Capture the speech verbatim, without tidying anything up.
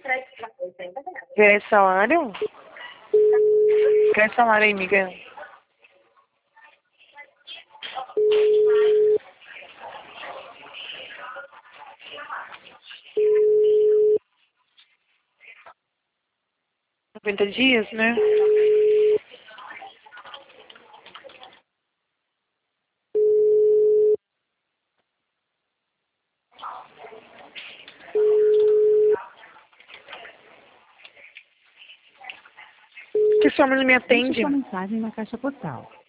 Quer salário? Quer salário aí, Miguel? noventa dias, né? Que sua mãe não me Deixe atende? sua mensagem na caixa postal.